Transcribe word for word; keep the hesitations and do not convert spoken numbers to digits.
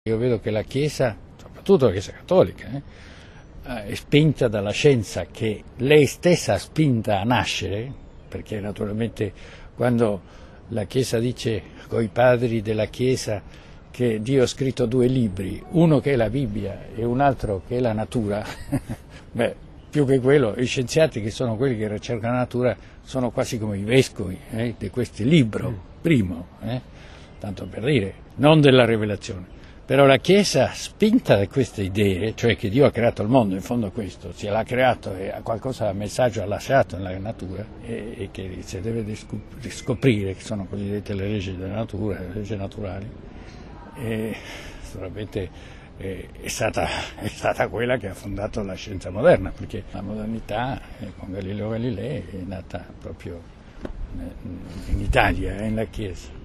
Io vedo che la Chiesa, soprattutto la Chiesa cattolica, eh, è spinta dalla scienza che lei stessa ha spinta a nascere, perché naturalmente quando la Chiesa dice coi padri della Chiesa che Dio ha scritto due libri, uno che è la Bibbia e un altro che è la natura, beh, più che quello, i scienziati che sono quelli che ricercano la natura sono quasi come i vescovi eh, di questo libro, primo, eh, tanto per dire, non della rivelazione. Però la Chiesa, spinta da queste idee, cioè che Dio ha creato il mondo, in fondo questo, se l'ha creato e a qualcosa, a messaggio ha lasciato nella natura e, e che si deve riscoprire, che sono cosiddette le leggi della natura, le leggi naturali, e sicuramente è, è, stata, è stata quella che ha fondato la scienza moderna, perché la modernità eh, con Galileo Galilei è nata proprio in Italia, eh, nella Chiesa.